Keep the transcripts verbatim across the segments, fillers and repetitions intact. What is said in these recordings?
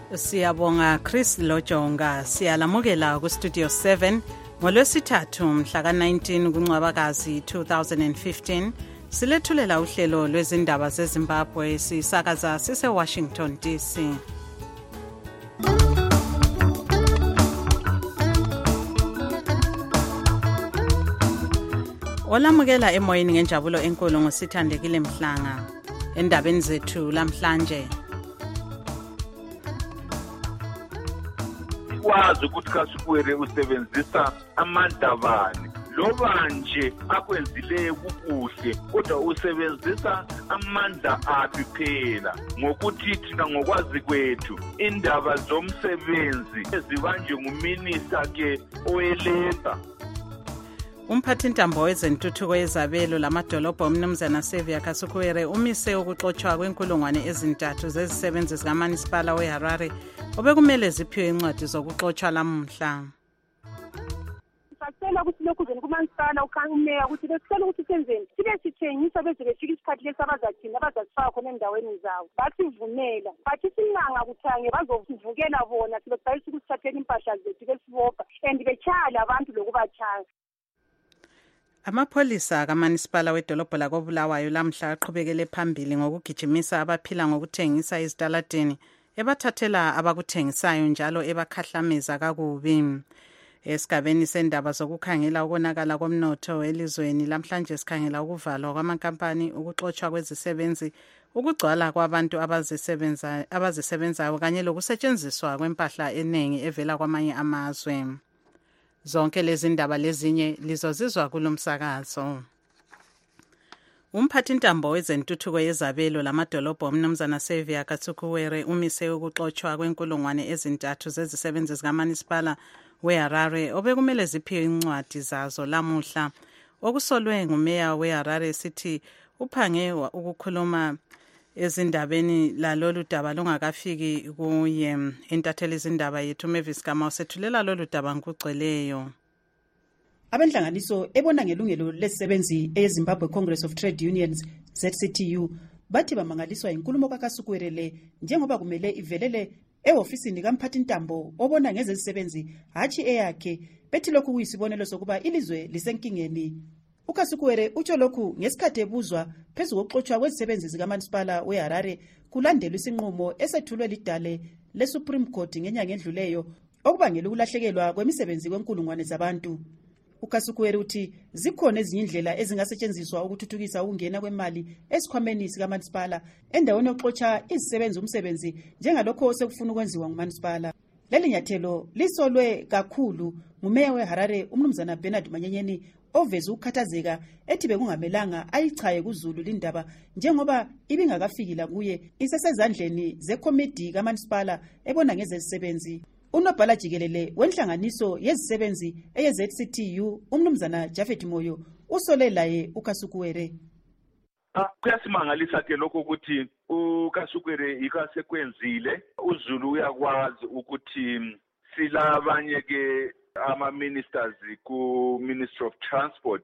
Siyabonga Chris Lojonga. Siyalamukela ku Studio seven ngolwesithathu mhla ka nineteen kuNcwabakazi two thousand fifteen. Silethulela uhlelo lwezindaba zeZimbabwe sisakaza sise Washington D C. Olamukela emoyeni ngenjabulo enkulu ngosithandekile Mhlanga. Endabeni zethu lamhlanje wazi ukuthi kaSikwere usebenzisa amandla bani loba nje akwenzileyo kukuhle kodwa usebenzisa amandla aphi phela ngokuthi thina ngokwazi kwethu indaba zomsebenzi ezibanje nguminista ke oweLabour. Umphathintambo wezentuthuko yezabelo lamadolobha umnumzana Xavier Kasukuwere umise ukuxotshwa kwenkulungwane ezintathu zezisebenzi zikaManisipala weHarare obekumele ziphiwe incwadi zokuxotshwa lamhla. Sicela ukuthi lokhu kuzeni kuManisipala ukhangeya ukuthi besicela ukuthi senzeni sibe sithengisa beze befika isikhathi lesabazathina abazasifaka khona endaweni zawo basivumela bathi sinanga kuthange bazovukela bona sibexayisa ukuthi sithathele impahla zethu besibopha and bechala abantu lokubachaya. Amapholisa kaManisipala wedolobho lakoBulawayo lamhla aqhubekele phambili ngokugijimisa abaphila ngokuthengisa izitaladeni ebathathela abakuthengisayo njalo ebakhahlameza kakubi. Esigabeni sendaba zokukhangela ukonakala komnotho elizweni lamhlanje sikhangela ukuvalwa kwamankampani, ukuxotshwa kwezisebenzi, ukugcwala kwabantu abazisebenza abazisebenzayo kanye lokusetshenziswa kwempahla eningi evela kwamanye amazwe. Zonke lezi ndaba lezinye lizozizwa kulomsakazo. Umphathintambo wezentuthuko yezabelo lamadolobha umnumzana Xavier Kasukuwere umise ukuxotshwa kwenkulungwane ezintathu zezisebenzi zikaManisipala weHarare obekumele ziphiwe incwadi zazo lamuhla. Okusolwe ngumeya weHarare sithi uphange ukukhuluma ezindabeni lalolu daba lungakafiki kuye. Intatheli izindaba yethu Mavis Kama usethulela lolu daba ngokugcweleyo. Abenhlanganiso ebona ngelungelo lezisebenzi eZimbabwe Congress of Trade Unions Z C T U bathi bamangaliswa inkulumo kaKasukuwere njengoba kumele ivelele ehofisini kamphathintambo obona ngezezisebenzi hathi eyakhe bethi lokhu kuyisibonelo sokuba ilizwe lisenkingeni. uKasukuwere utsho lokhu ngesikhathi ebuzwa phezu kokuxotshwa kwezisebenzi zikaManisipala weHarare kulandelwa isinqumo esethulwe lidale leSupreme Court ngenyanga endluleyo okubangela ukulahlekelwa kwemisebenzi kwenkulungwane zabantu. uKasukuwere uthi zikhona ezinye indlela ezingasetshenziswa ukuthuthukisa ukungena kwemali esikhwameni sikaManisipala endaweni yokuxotsha izisebenzi umsebenzi njengalokho osekufuna ukwenziwa nguManisipala. Leli nyathelo lisolwe kakhulu ngumeya weHarare umnumzana Bernard Manyenyeni oveza ukukhathazeka ethi bekungamelanga ayichaye kuZulu lindaba njengoba ibingakafiki la kuye isesezandleni zekomiti kaManisipala ebona ngezezisebenzi. Unobhala jikelele wenhlanganiso yezisebenzi eye-Z C T U umnumzana Jafet Moyo usole laye uKasukuwere. Kuyasimangalisa ke lokho ukuthi uKasukuwere ikasekwenzile uZulu uyakwazi ukuthi silabanye ke ama-ministers ku-Ministry of Transport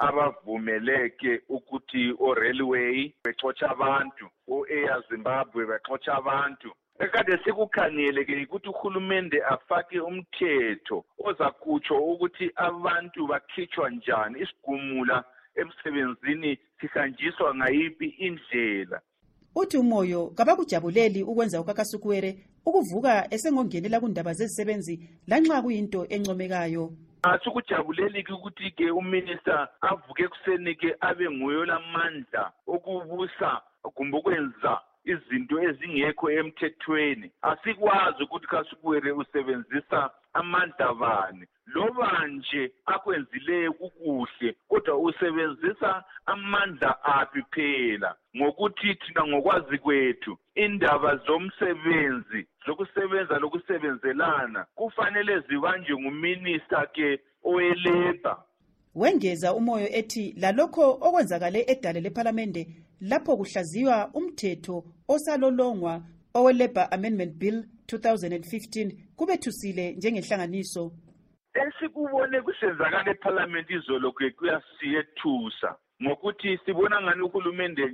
abavumeleke ukuthi o-railway bexotsha abantu, o-Air Zimbabwe bexotsha abantu. Ekade sikukhangele ke ukuthi uhulumende afake umthetho ozakutsho ukuthi abantu bakhitshwa njani, isigumula emsebenzini sihanjiswa ngayiphi indlela. Uthi uMoyo kabakujabuleli ukwenza uKasukuwere ukuvuka esengongenela kundaba zezisebenzi lanxa kuyinto encomekayo. Asikujabuleli ukuthi ke uminister avuke kuseni ke abe nguye lamandla okubusa kumbe ukwenza izinto ezingekho emthethweni. Asikwazi ukuthi uKasukuwere usebenzisa amandla bani loba nje akwenzileyo kukuhle kodwa usebenzisa amandla aphi phela ngokuthi thina ngokwazi kwethu indaba zomsebenzi zokusebenza lokusebenzelana kufanele zibanjwe nguminista ke oweLabour. Wengeza uMoyo ethi lalokho okwenzakale edale leParliament lapho kuhlaziywa umthetho osalolongwa oweLabour Amendment Bill two thousand fifteen kubethusile njengenhlanganiso. Esikubone kusenzakala eParliament izolo ke kuyasiyethusa ngokuthi sibona ngani uhulumende nje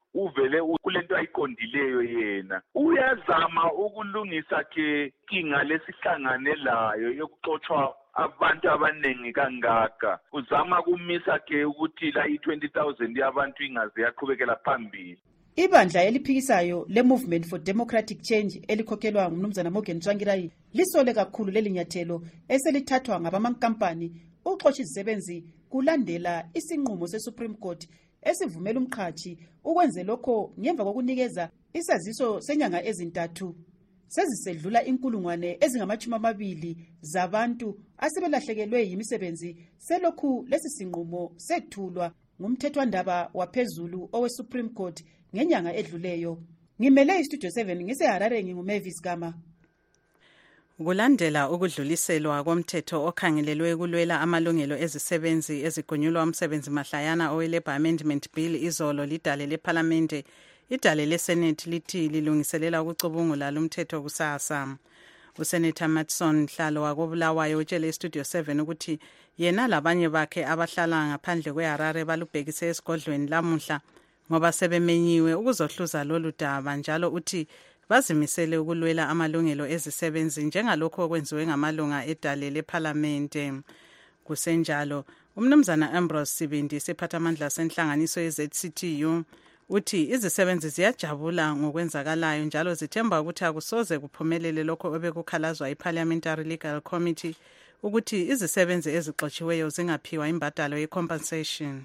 uvele kulento ayiqondileyo yena uyazama ukulungisa ke inkinga lesihlangane layo yokuxoxwa abantu abaningi kangaka uzama kumisa ke ukuthi la i-twenty thousand yabantu ingaze yaqhubekela phambili. Ibandla eliphikisayo le-Movement for Democratic Change elikhokhelwa ngumnumzana Morgan Tsvangirai lisole kakhulu leli nyathelo eselithathwa ngabamankampani ukuxotsha izisebenzi kulandela isinqumo se-Supreme Court esivumela umqhatshi ukwenze lokho ngemva kokunikeza isaziso senyanga ezintathu. Sezisedlula inkulungwane ezingamachumi amabili zabantu asebelahlekelwe yimisebenzi selokhu lesi sinqumo sethulwa ngumthethwandaba waphezulu owe-Supreme Court ngenyanga edluleyo. Ngimele iStudio seven ngiseHarare nginguMavis Gama. Kulandela ukudluliselwa komthetho okhangelelwe kulwela amalungelo ezisebenzi ezigunyulwa umsebenzi mahlayana owe-Labour Amendment Bill izolo lidale leParlamente, idale leSenate lithi lilungiselela ukucubungula lumthetho kusasa. USenator Matson Mhlalo wakobulawayo utshele iStudio seven ukuthi yena labanye bakhe abahlala ngaphandle kweHarare balubhekise esigodlweni lamuhla ngoba sebemenyiwe ukuzohluza lolu daba, njalo uthi bazimisele ukulwela amalungelo ezisebenzi njengalokho okwenziwe ngamalunga edale leParlamente. Kusenjalo, umnumzana Ambrose Sibindi siphathamandla senhlanganiso ye-Z C T U uthi izisebenzi ziyajabula ngokwenzakalayo njalo zithemba ukuthi akusoze kuphumelele lokho obekukhalazwa iParliamentary Legal Committee ukuthi izisebenzi ezixotshiweyo zingaphiwa imbadalo ye-compensation.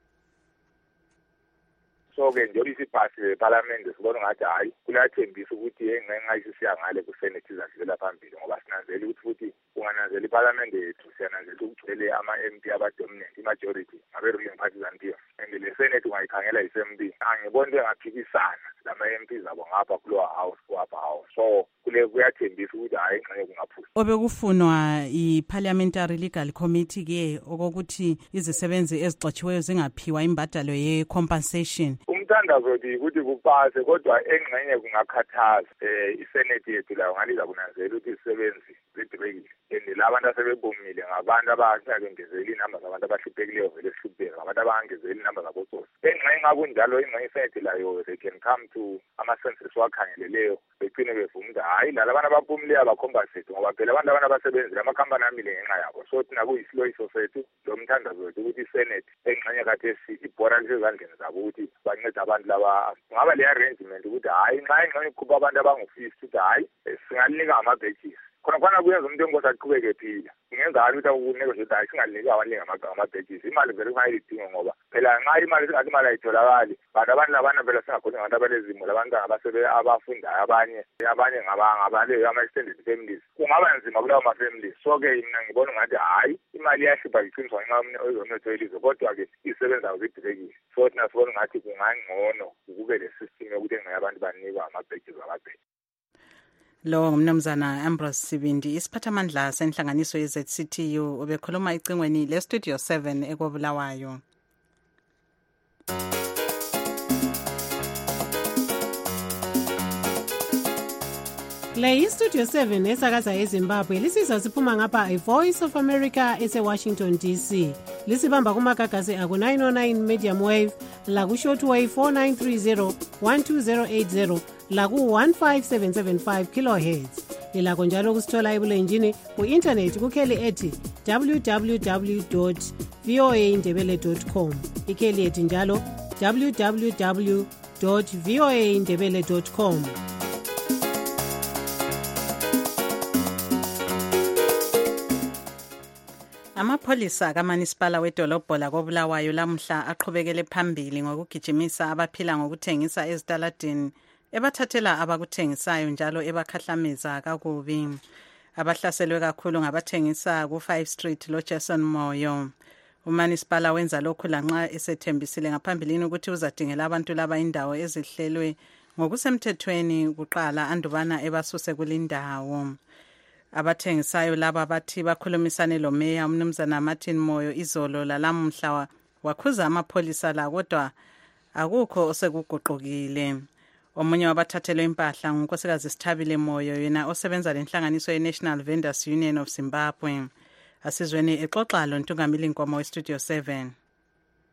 So-ke njengoba isipasi leParlamente sibona ngathi hayi kulathembisa ukuthi engengayisisiya ngale kuSenate izadlulela phambili ngoba sinanzela ukuthi futhi ungananzela iParlamente yethu siyananzela ukugcwele ama-M P abadominant imajority ngabe-ruling partisan P F and le Senate ungayikhangela i-S M B angiboni into engaphikisana lama-M P zabo ngapha kulowa house kuwapha house so kule kuyathembisa ukuthi hayi ingxenye kungaphuza. Obekufunwa i-Parliamentary Legal Committee ke okokuthi izisebenzi ezixotshiweyo zingaphiwa imbadalo ye-compensation. Umthandazo nje ukuthi kupase kodwa engxenye kungakhathaza eh iSenate yethu layo ngaliza kunanzela ukuthi izisebenzi zidibekile and labantu asebebomile ngabantu abangezeli inamba zabantu abahluphekile vele sihlupheka ngabantu abangezeli inamba zabotsosi. Engxenye ngakunjalo ingxenye iSenate layo they can come to ama-census wakhangeleleyo begcine bevuma hayi la abantu abaphumileyo abacompensate ngoba phela abantu abantu abasebenzi amakhampani amile ngenxa yabo so thina kuyisiloyiso sethu lo mthandazo wethu ukuthi iSenate engxenye kathesi ibhora lisezandleni zabo ukuthi bancede abantu laba ngaba le arrangement ukuthi hayi nxa ingxenye ikhupha abantu abangu-fifty ukuthi hayi singalinika ama-badges khona khona kuyenza umuntu enkosi aqhubeke phila ingenzakala ukuthi akunegotiate hayi singaliniki abaningi ama-badges imali vele kungayidingo ngoba phela nxa imali singathi imali ayitholakali bantu abantu labana phela singakhoni ngabantu abalezimo labantwana abasebe abafundayo abanye abanye ngabaleyo ama-extended families kungaba nzima kulawo ma-families so-ke mina ngibona ngathi hayi imali iyashibha iqiniswa ngenxa yomnotho welizwe kodwa-ke izisebenzi abo zidibekile so thina sibona ngathi kungangcono kube le system yokuthi engxenye abantu banikwa ama-badges abaphela. Lo ngumnumzana Ambrose Sibindi isiphathamandla senhlanganiso ye-Z C T U obekhuluma icingweni le-Studio seven ekobulawayo. Le iStudio seven esakaza eZimbabwe lisizwa siphuma ngapha iVoice of America ese-Washington D C. Lisibamba kumagagasi aku nine oh nine medium wave, laku shortwave four nine three zero, one two zero eight zero, laku one five seven seven five kilohertz. Lilakho njalo kusithola ebulenjini ku-internet kukheli ethi w w w dot v o a indebele dot com. Ikheli ethi njalo w w w dot v o a indebele dot com. Amapholisa kaManisipala wedolobho lakobulawayo lamhla aqhubekele phambili ngokugijimisa abaphila ngokuthengisa ezitaladini ebathathela abakuthengisayo njalo ebakhahlameza kakubi. Abahlaselwe kakhulu ngabathengisa ku-five street lo Jason Moyo. Umanisipala wenza lokhu lanxa esethembisile ngaphambilini ukuthi uzadingela abantu laba indawo ezihlelwe ngokusemthethweni kuqala andubana ebasuse kulindawo. Abathengisayo laba bathi bakhulumisane lo Mayor umnumzana Martin Moyo izolo lalamhla wakhuza amapholisa la kodwa akukho osekuguqukile. Omunye wabathathelwe impahla ngunkosikazi Sithabile Moyo yena osebenza lenhlanganiso ye-National Vendors Union of Zimbabwe. Asizweni exoxa lo Ntungamili Nkomo weStudio seven.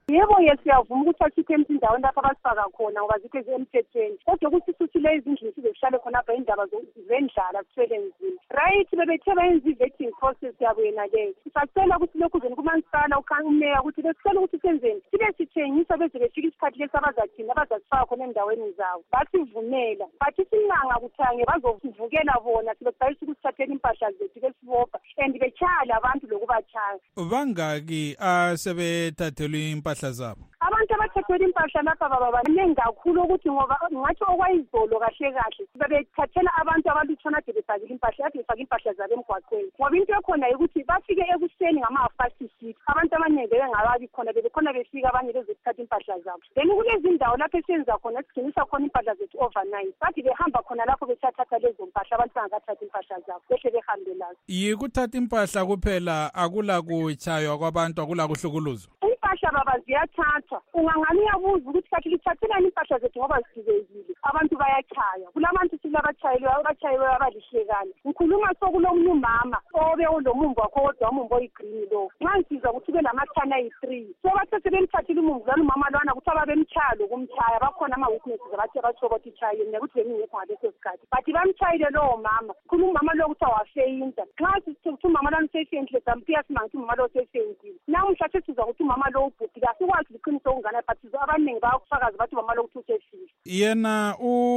Yebo yesiyavuma ukuthi akhiphe endaweni lapho abasifaka khona ngoba zikho emthethweni kodwa ukuthi sisile izindlu sizohlale khona apha indaba zendlala kuthwele nzima right bebethe bayenza i-vetting process yabo yena leyo sisacela ukuthi lokhu zeni kumansipala umeya ukuthi besicela ukuthi senzeni sibe sithengisa beze befika isikhathi lesi abazathina abazasifaka khona endaweni zawo basivumela bathi sinanga kuthange bazosivukela bona sibexayisa ukuthi sithathele impahla zethu besibopha and betshaya abantu lokubachaya. Bangaki asebethathelwe impahla zabo? Abantu abathathelwe impahla lapha baba baningi kakhulu ukuthi ngoba ngathi okwayizolo kahle kahle bebethathela abantu abalutshwana de befakile impahla ade befaka impahla zabo emgwaqweni ngoba into ekhona ukuthi bafike ekuseni ngama-fast six abantu abaningi bengababi khona bebekhona befika abanye bezothatha impahla zabo then kulezi ndawo lapho esenza khona sigcinisa khona impahla zethu overnight bathi behamba khona lapho besathatha lezo mpahla abantu bangakathathi impahla zabo behle behambe lazo. Yikuthatha impahla kuphela akula kutshaywa kwabantu akula kuhlukuluzwa? Impahla baba ziyathathwa ungangani uyabuza ukuthi kathi lithathelani impahla zethu ngoba zigibezile abantu bayachaya kulabantu silabatshayelwe abatshayelwe abalihlekana ngikhuluma sokulomunye umama obe ulomumbu wakho kodwa umumbu oyigreen lo nxa ngizizwa ukuthi ube lamathana ayi-three so bathe sebemthathile umumbu lwana umama lwana ukuthi ababemtshaya lokumtshaya bakhona ama-witnesses abathi abatsho ukuthi itshayile mina ukuthi bengingekho ngaleso sikhathi bathi bamtshayile lowo mama khuluma umama lo ukuthi awafeyinta nxa sithe ukuthi umama lwana usefeyintile sampiya simanga ukuthi umama lo usefeyintile namuhla sesizwa ukuthi umama lo ubhubhile asikwazi liqiniso okungana but abaningi bayakufakaza bathi umama lo ukuthi usefile. Yena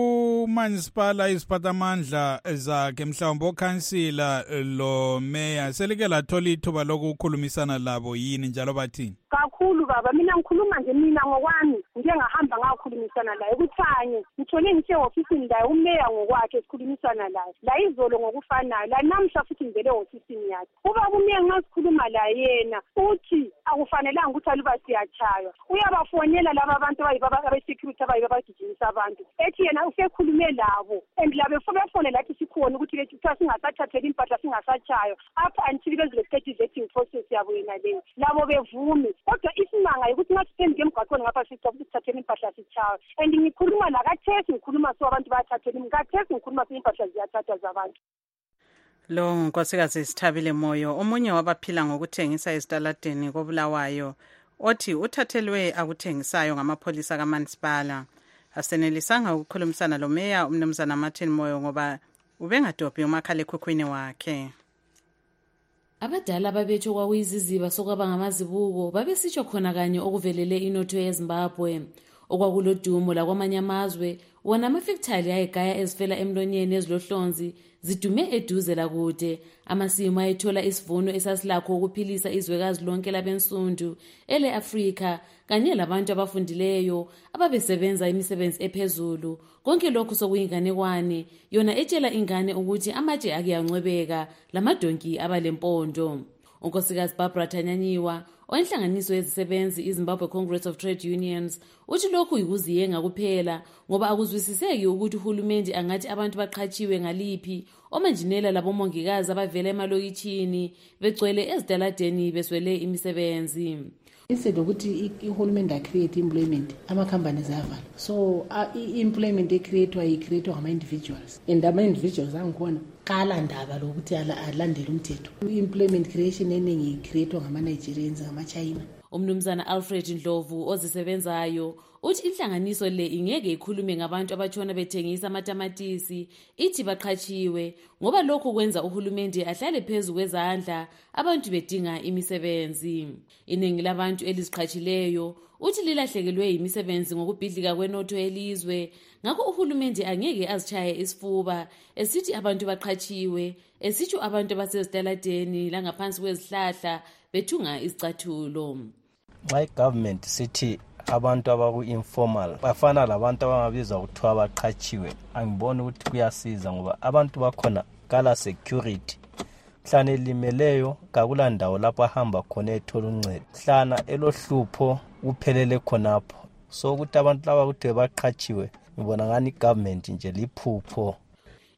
umanisipala iziphathamandla zakhe mhlawumbe okhansila lo meya selike lathola ithuba lokukhulumisana labo yini njalo bathini? Kakhulu baba mina ngikhuluma nje mina ngokwami ngike ngahamba ngakhulumisana laye kuthanye ngithole ngisehofisini laye umeya ngokwakhe sikhulumisana laye la izolo ngokufanayo la namhla futhi ngivele ehofisini yakhe kuba kumeya nxa sikhuluma la yena uthi akufanelanga ukuthi aluba siyachaywa uyabafonela laba abantu abe-security abayibo abagijimisa abantu ethi yena usekhulume labo and labo befone lathi sikhona ukuthi kuthiwa singasathatheli impahla singasatshaywa up until beze beqede i-vetting process yabo yena leyo labo bevume kodwa isimanga yokuthi nxa siphenduke emgwaqweni ngapha sicwa ukuthi sithathele impahla sitshaywa and ngikhuluma lakathesi ngikhuluma so abantu bayathathela kathesi ngikhuluma so impahla ziyathathwa zabantu. Lo nkosikazi Sithabile Moyo omunye wabaphila ngokuthengisa ezitaladeni koBulawayo othi uthathelwe akuthengisayo ngamapholisa kaManisipala asenelisanga ukukhulumisana lo meya umnumzana Martin Moyo ngoba ubengadobhi umakhala ekhukhwini wakhe. Abadala babethu kwakuyiziziba sokwaba ngamazibuko babesitsho khona kanye okuvelele inotho yeZimbabwe okwakulodumo lakwamanye amazwe wona amafektali ayegaya ezifela emlonyeni ezilohlonzi zidume eduze lakude amasimo ayethola isivuno esasilakho ukuphilisa izwekazi lonke labensundu ele Afrika kanye labantu abafundileyo ababesebenza imisebenzi ephezulu konke lokhu sokuyinganekwane yona etshela ingane ukuthi amatshe akiyancwebeka lamadonki abalempondo. Unkosikazi Barbara Tanyanyiwa oinhlanganiso yezisebenzi iZimbabwe Congress of Trade Unions uthi lokhu yikuziyenga kuphela ngoba akuzwisiseki ukuthi uhulumende angathi abantu baqhatshiwe ngaliphi omanjinela labomongikazi abavela emalokitshini begcwele ezitaladeni beswele imisebenzi. Instead ukuthi ihulumende acreate employment ama-companies ayavala so i-employment ecreatwa icreatwa ngama-individuals and ama-individuals angikhona kala ndaba lokuthi alandele umthetho. I-employment creation eningi icreatwa ngama-Nigerians ngama-China. Umnumzana Alfred Ndlovu ozisebenzayo uthi inhlanganiso le ingeke ikhulume ngabantu abatshona bethengisa amatamatisi ithi baqhatshiwe ngoba lokho kwenza uhulumende ahlale phezu kwezandla abantu bedinga imisebenzi. Iningi labantu eliziqhatshileyo uthi lilahlekelwe imisebenzi ngokubhidlika kwenotho elizwe ngakho uhulumende angeke azitshaye isifuba esithi abantu baqhatshiwe esitsho abantu abasezitaladeni langaphansi kwezihlahla bethunga izicathulo. My government sithi abantu abaku-informal bafana labantu abangabizwa kuthiwa abaqhatshiwe angiboni ukuthi kuyasiza ngoba abantu bakhona kala security hlana elimeleyo kakula ndawo lapho ahamba khona ethola uncedo hlana elohlupho kuphelele khonapho so ukuthi abantu laba ukuthi baqhatshiwe ngibona ngani government nje liphupho.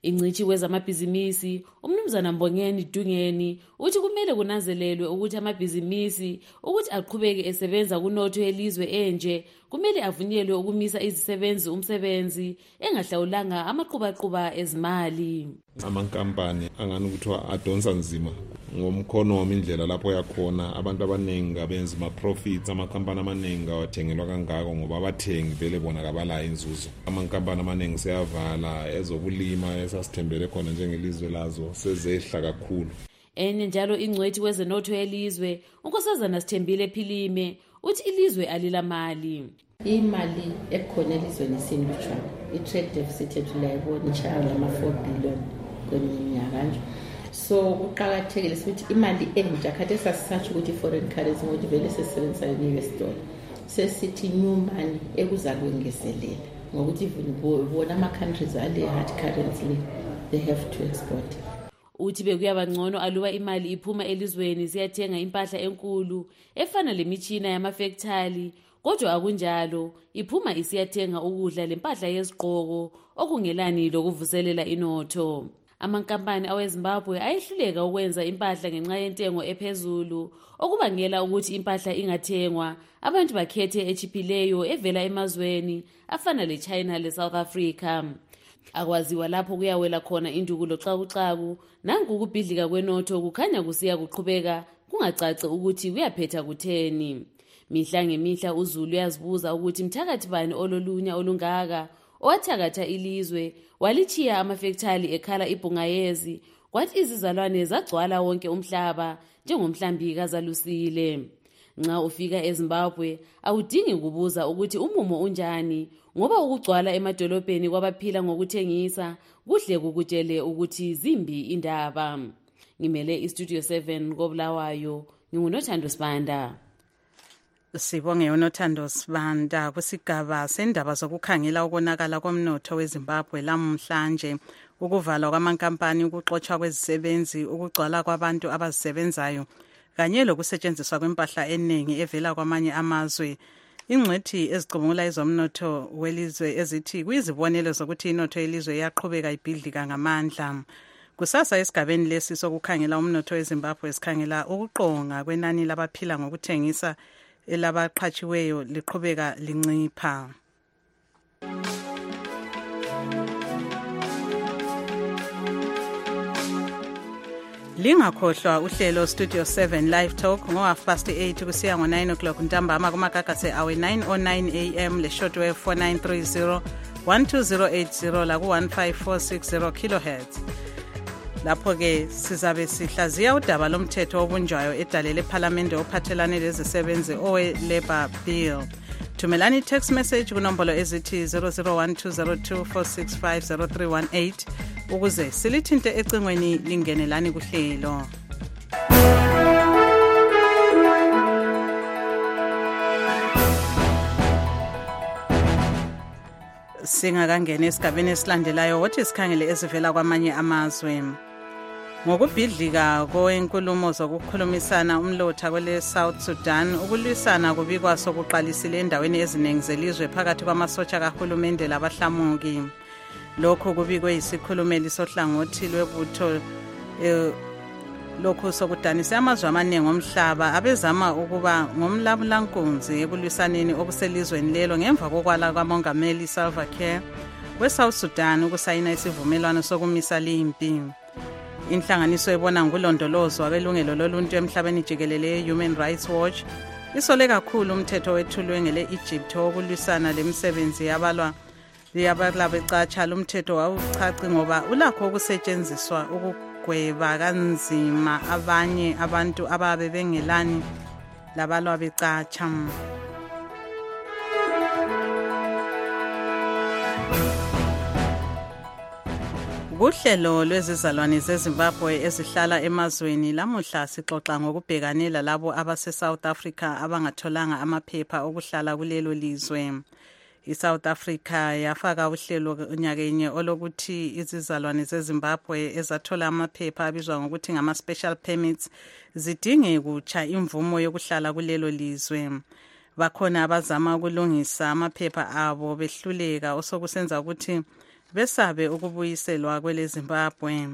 Ingcithi wezamabhizinisi umnumzana Mbongeni Dungeni uthi kumele kunanzelelwe ukuthi amabhizinisi ukuthi aqhubeke esebenza kunotho yelizwe enje kumele avunyelwe ukumisa izisebenzi umsebenzi engahlawulanga amaqhubaqhuba ezimali. Amankampani angani kuthiwa adonsa nzima ngomkhono wamindlela lapho yakhona abantu abaningi abenza ama profits amakhampani amaningi awathengelwa kangako ngoba abathengi vele bona kabala inzuzo. Amankampani amaningi seyavala ezokulima esasithembele khona njengelizwe lazo sezehla kakhulu. Enye njalo ingcwethi wezenotho yelizwe unkosazana Sithembile Philime uthi ilizwe alilamali. Imali ekhona elizweni sinlutshwana i-trade deficit yethu layibona ichaya lama four billion kweminyaka nje. So kuqakathekile ukuthi imali entsha kade sasisatsho ukuthi foreign currency ngokuthi vele sesebenzisa i-U S dollar sesithi new money ekuzakwengezelela ngokuthi bona ama-countries ale hard currency they have to export. Uthi bekuyaba ngcono aluba imali iphuma elizweni siyathenga impahla enkulu efana lemitshina yamafactory kodwa akunjalo iphuma isiyathenga ukudla lempahla yeziqhoko okungelani lokuvuselela inotho. Amankampani aweZimbabwe ayehluleka ukwenza impahla ngenxa yentengo ephezulu okubangela ukuthi impahla ingathengwa abantu bakhethe echiphileyo evela emazweni afana leChina leSouth Africa. Akwaziwa lapho kuyawela khona indukulo xakuxaku nangu ukubhidlika kwenotho kukhanya kusiya kuqhubeka kungacaci ukuthi kuyaphetha kutheni. Mihla ngemihla uZulu uyazibuza ukuthi mthakathi bani ololunya olungaka owathakatha ilizwe walichiya amafactory ekhala ibhungayezi kwathi izizalwane zagcwala wonke umhlaba njengomhlambi kazalusile. Nxa ufika eZimbabwe awudingi kubuza ukuthi umumo unjani ngoba ukugcwala emadolobheni kwabaphila ngokuthengisa kuhle kukutshele ukuthi zimbi indaba. Ngimele iStudio seven koBulawayo nginguNothando Sibanda. Sibonge uNothando Sibanda kusigaba sendaba zokukhangela ukonakala komnotho weZimbabwe lamhlanje ukuvalwa kwamankampani ukuxotshwa kwezisebenzi ukugcwala kwabantu abazisebenzayo kanye lokusetshenziswa kwempahla eningi evela kwamanye amazwe. Ingcwethi ezicubungula ezomnotho welizwe ezithi kuyizibonelo zokuthi inotho yelizwe yaqhubeka ibhidlika ngamandla. Kusasa esigabeni lesi sokukhangela umnotho weZimbabwe sikhangela ukuqonga kwenani labaphila ngokuthengisa elabaqhatshiweyo liqhubeka lincipha. Lingakhohlwa uhlelo Studio seven Live Talk ngo half past eight kusiya ngo nine o'clock ntambama kumakagase awe nine oh nine a m le shortwave four nine three zero one two zero eight zero la ku one five four six zero kilohertz. Lapho ke sizabe sihlaziya udaba lomthetho obunjwayo edalele eParliament ophathelane lezisebenzi owe Labour Bill. Thumelani text message kunombolo ezithi zero zero one two zero two four six five zero three one eight ukuze silithinte ecingweni lingenelani kuhlelo. Singakangena esigabeni esilandelayo wothi sikhangele ezivela kwamanye amazwe. Ngokubhidlika kwenkulumo zokukhulumisana umlotha kwele South Sudan ukulwisana kubikwa sokuqalisile endaweni eziningi zelizwe phakathi kwamasotsha kahulumende labahlamuki. Lokho kubikwe yisikhulumeli sohlangothi lwebutho eh, lokho sokudanisa amazwe amaningi omhlaba abezama ukuba ngomlabulankunzi ekulwisaneni obuselizweni lelo ngemva kokwala kwamongameli Salva Kiir weSouth Sudan ukusayina isivumelwano sokumisa limpi. Inhlanganiso ebona ngulondolozwa kwelungelo loluntu emhlabeni jikelele Human Rights Watch isole kakhulu umthetho wethulwe ngele Egypt wokulwisana lemisebenzi yabalwa yabala becatsha lumthetho wawuchaci ngoba ulakho ukusetshenziswa ukugweba kanzima abanye abantu ababe bengelani labalwa becatsha. Kuhlelo lwezizalwane zeZimbabwe ezihlala emazweni lamuhla sixoxa ngokubhekanela labo abase South Africa abangatholanga amaphepha okuhlala kulelo lizwe. ISouth Africa yafaka uhlelo nyakenye olokuthi izizalwane zeZimbabwe ezathola amaphepha abizwa ngokuthi ngama special permits zidinge kutsha imvumo yokuhlala kulelo lizwe. Bakhona abazama ukulungisa amaphepha abo behluleka osokusenza ukuthi besabe ukubuyiselwa kwele Zimbabwe.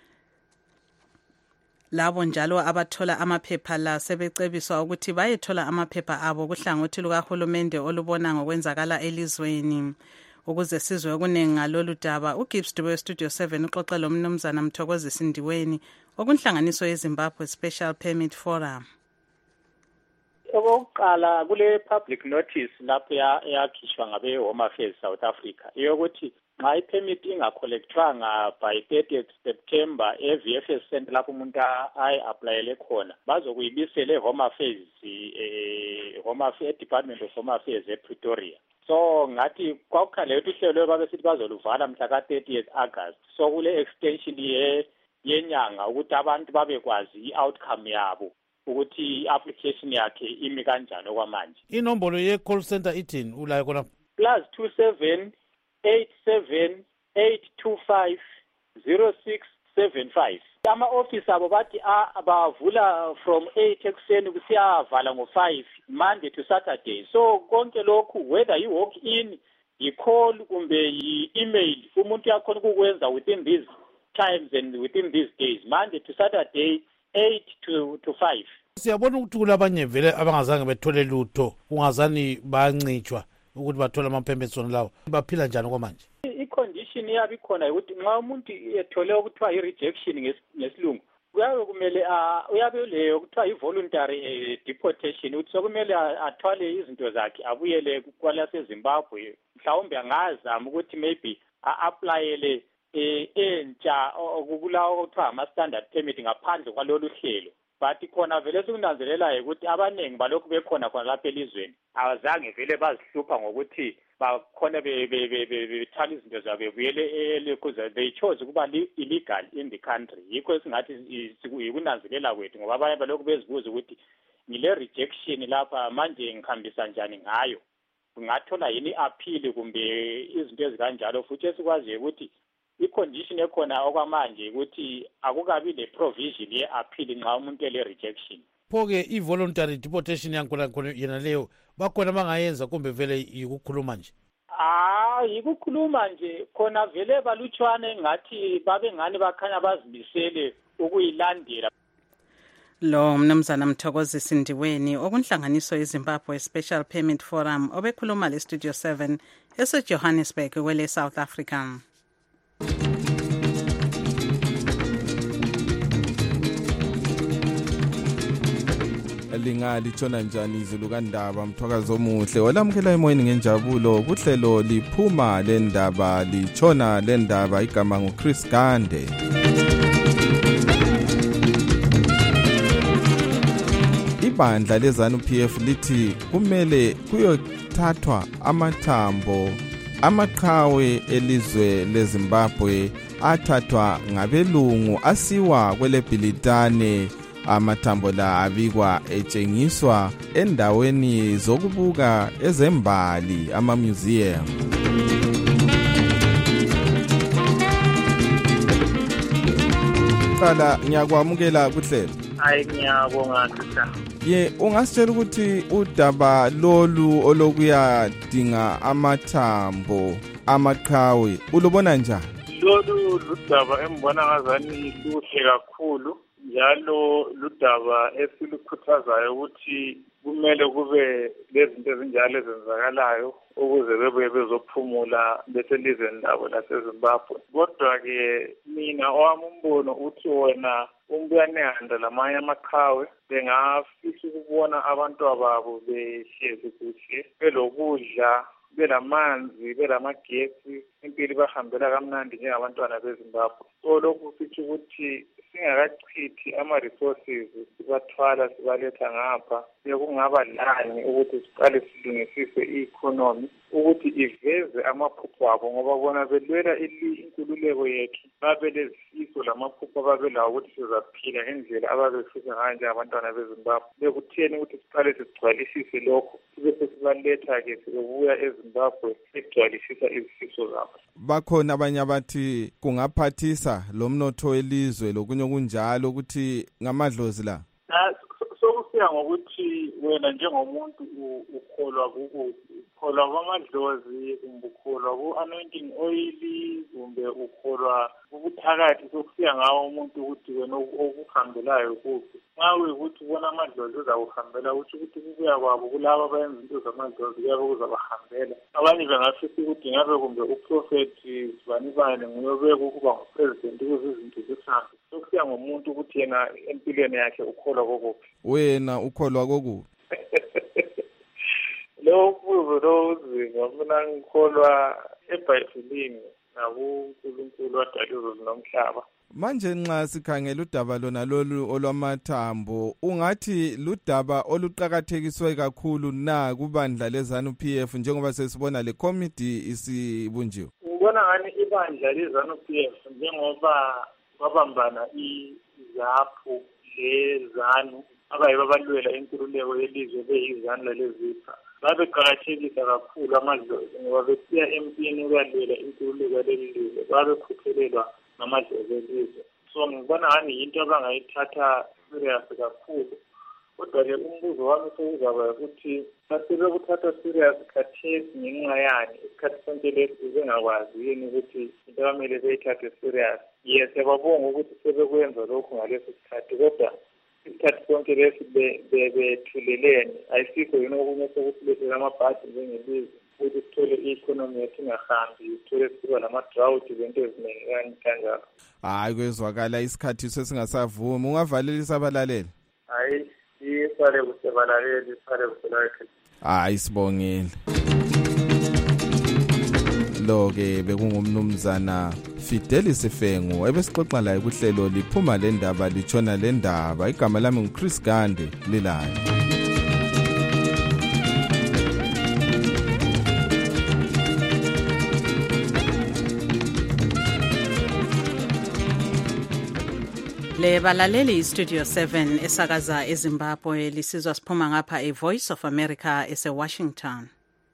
Labo njalo abathola amaphepha la sebecebiswa ukuthi bayethola amaphepha abo kuhlangothi lukahulumende olubona ngokwenzakala elizweni. Ukuze sizwe okuningi ngalolu daba, uGibbs Dube Studio seven uxoxe lo mnumzana Mthokozi Sindiweni okunhlanganiso yeZimbabwe Special Permit Forum. Okokuqala kule public notice lapho yakhishwa ngabe Home Affairs South Africa yokuthi nxa ipermit ingakholekthwanga by thirtieth September e-V F S center lapho umuntu ayi-aplayele khona bazokuyibisela e-Home Affairs eh Home Affairs Department of Home Affairs ePretoria. So ngathi kwakukhala ukuthi ihlelo babe sithi bazoluvala mhla ka thirtieth August. So kule extension ye yenyanga ukuthi abantu babekwazi i-outcome yabo ukuthi i-application yakhe imi kanjani okwamanje. Inombolo ye-call center ithini ulayo khona? Plus two seven eight seven eight two five zero six seven five. Ama-office abo bathi bavula from eight ekuseni kusiyavala ngo-five Monday to Saturday. So konke lokhu whether you walk in, yi-call kumbe yi-email umuntu yakhona ukukwenza within these times and within these days, Monday to Saturday eight to to five. Siyabona ukuthi kulabanye vele abangazange bethole lutho ungazani bancitshwa ukuthi bathola ama-permits wona lawo baphila njani kwamanje. I-condition yabe ikhona ukuthi nxa umuntu ethole ukuthiwa i-rejection ngesilungu uyabe kumele uyabe leyo kuthiwa i-voluntary deportation ukuthi sokumele athwale izinto zakhe abuyele kwalaseZimbabwe. Mhlawumbe angazama ukuthi maybe a-aplayele entsha okulawo okuthiwa ama-standard permit ngaphandle kwalolu hlelo. But khona vele sikunanzelelayo ukuthi abaningi balokhu bekhona khona lapha elizweni abazange vele bazihlupha ngokuthi bakhona bethwala izinto zabo bebuyele elikuze they chose ukuba illegal in the country. Yikho singathi yikunanzelela kwethu ngoba abanye balokhu bezibuza ukuthi ngile rejection lapha manje ngihambisa njani ngayo, ngathola yini appeal kumbe izinto ezikanjalo. Futhi esikwaziyo ukuthi i-condition ekhona okwamanje ukuthi akukabi le provision ye-appeal nxa umuntu ele rejection. Pho-ke i-voluntary deportation yankhona khona yena leyo bakhona bangayenza kumbe vele yikukhuluma nje? Ah, yikukhuluma nje khona vele balutshwane ngathi babe ngani bakhanya bazimisele ukuyilandela. Lo mnumzana Mthokozi Sindiweni okunhlanganiso yeZimbabwe Special Permit Forum obekhuluma le Studio seven eseJohannesburg kwele South Africa. Linga litshona njani izulu kaNdaba Mthwakazi omuhle olamukela emoyeni ngenjabulo kuhlelo liphuma lendaba litshona lendaba igama nguChris Gande. Ibandla leZANU P F lithi kumele kuyothathwa amathambo amaqhawe elizwe leZimbabwe athathwa ngabelungu asiwa kwele Bhilitane. Amathambo la abikwa etshengiswa endaweni zokubuka ezembali ama-museum. Qala ngiyakwamukela kuhlelo. Hayi ngiyabonga sisa. Ye ungasitshela ukuthi udaba lolu olokuyadinga amathambo amaqhawe ulubona njani? Lolu ludaba embona ngazani luhle kakhulu. Njalo ludaba esilukhuthazayo ukuthi kumele kube lezinto ezinjalo ezenzakalayo ukuze bebuye bezophumula beselizweni labo laseZimbabwe. Kodwa-ke mina owami umbono uthi wona umbuyanehanda lamanye amaqhawe bengafisa ukubona abantwababo behlezi kuhle belokudla belamanzi belamagesi impilo ibahambela kamnandi njengabantwana beZimbabwe. So lokhu sithi ukuthi singakachithi ama-resources sibathwala sibaletha ngapha bekungaba lani ukuthi siqale silungisise i-economy ukuthi iveze amaphupho abo ngoba bona belwela inkululeko yethu babelezifiso lamaphupho ababelawo ukuthi sizaphila ngendlela ababefisa ngayo njengabantwana beZimbabwe. Bekutheni ukuthi siqale sigcwalisise lokho sibe sesibaletha-ke sibebuya eZimbabwe sigcwalisisa izifiso zabo. Bakhona abanye abathi kungaphathisa lo mnotho welizwe lokunye kunjalo ukuthi ngamadlozi la. Sokusiya ngokuthi wena njengomuntu ukholwa kuko ukholwa kwamadlozi kumbe ukholwa ku-anointing oil kumbe ukholwa ubuthakathi sokusiya ngawo umuntu ukuthi wena okuhambelayo kuphi. Nxa kuyikuthi ubona amadlozi uzakuhambela ukuthi ukuthi kubuya kwabo kulabo abayenza into zamadlozi kuyabe kuzabahambela. Abanye bengafisa ukuthi ngabe kumbe uprofethi sibanibane nguye obeka ukuba ngupresident ukuze izinto zihambe. Sokusiya ngomuntu ukuthi yena empilweni yakhe ukholwa kokuphi. Wena ukholwa kokuphi? Lo kuzo lo uzinga mina ngikholwa eBhayibhelini nakuNkulunkulu wadala izulu nomhlaba. Manje nxa sikhangela udaba lona lolu olwamathambo ungathi ludaba oluqhakathekiswe kakhulu na kubandla leZANU P F njengoba sesibona le committee isibunjiwe. Ngibona ngani ibandla leZANU P F njengoba babambana izaphu leZANU abaye babalwela inkululeko yelizwe beyizanu lalezipha. Babeqakathekisa kakhulu amadlozi ngoba besiya empini ukuyalwela inkululeko yelizwe babekhuthelelwa ngamadlozi elizwe. So ngibona ngani yinto abangayithatha serious kakhulu. Kodwa ke umbuzo wami sokuzaba ukuthi basebekuthatha serious khathesi ngenxa yani isikhathi sonke lesi bengakwazi yini ukuthi into amele beyithathe serious. Yes, babonga ukuthi sebekwenza lokho ngaleso sikhathi kodwa isikhathi sonke lesi bethuleleni ayisikho yini okunye sokusilethela amabhadi njengelizwe ukuthi sithole i-economy yethu ingahambi sithole siba lama-drought izinto eziningi kanjalo. Hayi kwezwakala isikhathi sesingasavumi ungavalelisa abalaleli. Hayi isale kusebalaleli isale kusebalaleli. Hayi sibongile. Lo-ke bekungumnumzana Fidelis Fengu ebesixoxa laye kuhlelo liphuma le ndaba litshona le ndaba. Igama lami nguChris Gande lilayo. Le balaleli Studio seven esakaza eZimbabwe lisizwa siphuma ngapha e Voice of America ese Washington.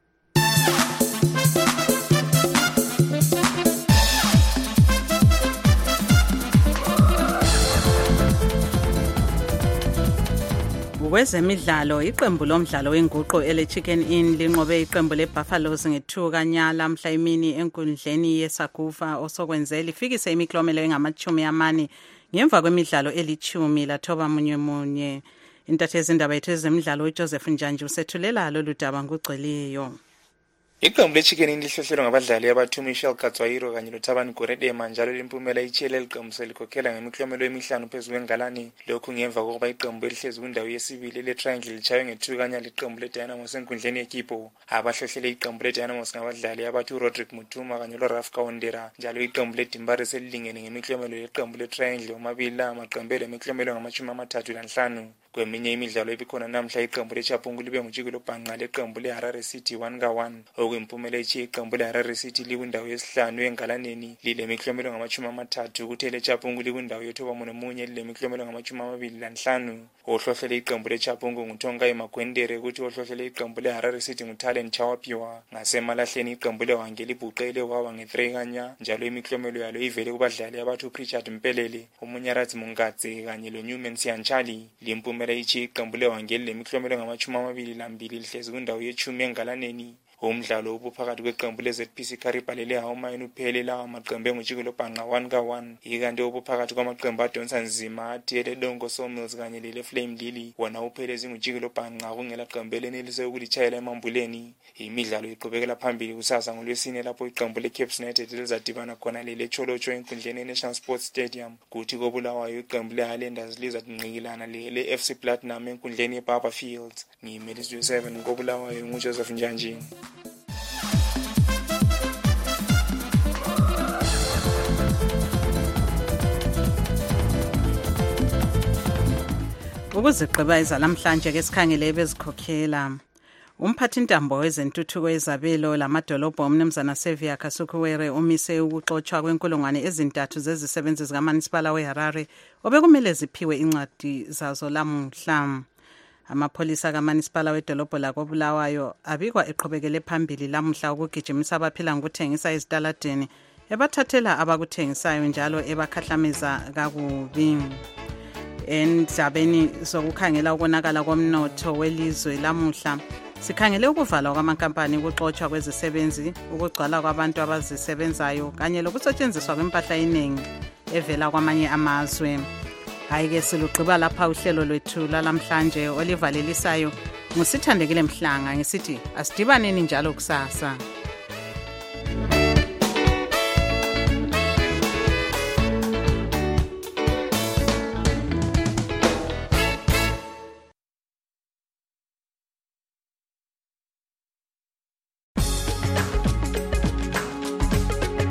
Kwezemidlalo iqembu lomdlalo wenguqu ele Chicken Inn linqobe iqembu leBuffaloes ngethu kanyala mhla imini enkundleni yeSakufa osokwenzela ifikise imiklomelo engamachumi amane ngemva kwemidlalo elichumi lathoba munye munye. Intathezi indaba yethu ezemidlalo uJoseph Njanje usethulela lolu daba ngugcweleyo. Iqembu leChicken Inn lihlohlelwa ngabadlali abathu Michelle Katswayiro kanye noThabani Goredema njalo limpumela ichele liqembu selikhokhela ngemiklomelo emihlanu phezulu kwengalani. Lokhu ngemva kokuba iqembu elihlezi kwindawo yesibili leTriangle lichaywe ngethu kanyala iqembu leDynamos enkundleni yeKipo. Abahlohlele iqembu leDynamos ngabadlali abathu Rodrick Mutuma kanye loRaf Kaondera njalo iqembu leDimbare selilingene ngemiklomelo yeqembu leTriangle omabili amaqembu emiklomelo ngamachumi amathathu lanhlanu. Kweminye imidlalo ebikhona namhla iqembu leChapungu libe ngujikelo bhanqa leqembu leHarare City one ka one. Okuyimpumela ichi iqembu leHarare City likwindawo yesihlanu engalaneni lile miklomelo ngamachumi amathathu kuthi leChapungu likwindawo yethoba nomunye lile miklomelo ngamachumi amabili lanhlanu. Ohlohlele iqembu leChapungu nguTongai Magwendere kuthi ohlohlele iqembu leHarare City nguTalent Chawapiwa. Ngasemalahleni iqembu leWangeli Buqele wawa nge-three kanya njalo imiklomelo yalo ivele kubadlali abathu Richard Mpelele, uMunyarazi Mungadze kanye loNewman Siyanchali. Limpumela ichi iqembu leWangeli lemiklomelo ngamachumi amabili lambili lihlezi kwindawo yechumi engalaneni. Umdlalo ubuphakathi kweqembu leZ P C Karibale leHawamayini uphele lawa maqembu engujikelo bhanqa one ka one. Ikanti obuphakathi kwamaqembu adonsa nzima athele Dongo Sawmills kanye lele Flame Lily wona uphele zingujikelo bhanqa kungela qembu elenelise ukulichayela emambuleni. Imidlalo iqhubekela phambili kusasa ngolwesine lapho iqembu leCape United lizadibana khona lele Cholocho enkundleni yeNational Sports Stadium. Kuthi kobulawayo iqembu leHighlanders lizadinqikilana lele F C Platinum enkundleni yeBarber Fields. Ngimeli Studio seven kobulawayo nguJoseph Njanje. Ukuzigqiba izalamhlanje ke sikhangele ebezikhokhela. Umphathintambo wezentuthuko ezabelo lamadolobho umnumzana Sevia Kasukuwere umise ukuxoxwa kwenkulungwane ezintathu zezisebenzi zikaMunicipal weHarare obekumele ziphiwe incwadi zazo lamuhla. Amapholisa kaMunicipal wedolobho lakobulawayo abikwa eqhubekele phambili lamuhla ukugijimisa abaphila ngokuthengisa ezitaladeni ebathathela abakuthengisayo njalo ebakhahlameza kakubi. Endzabeni zokukhangela ukonakala komnotho welizwe lamuhla Sikhangele ukuvalwa kwamankampani, ukuxotshwa kwezisebenzi, ukugcwala kwabantu abazisebenzayo kanye lokusetshenziswa kwempahla eningi evela kwamanye amazwe. Hayi-ke silugqiba lapha uhlelo lwethu lalamhlanje olivalelisayo ngusithandekile Mhlanga ngisithi asidibaneni njalo kusasa.